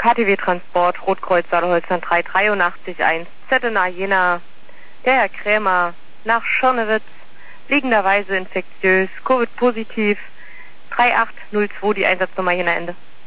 HTW Transport, Rotkreuz Saale-Holzland 3881, Zettena Jena, der Herr Krämer nach Schirnewitz, liegenderweise infektiös, Covid-positiv, 3802 die Einsatznummer Jena Ende.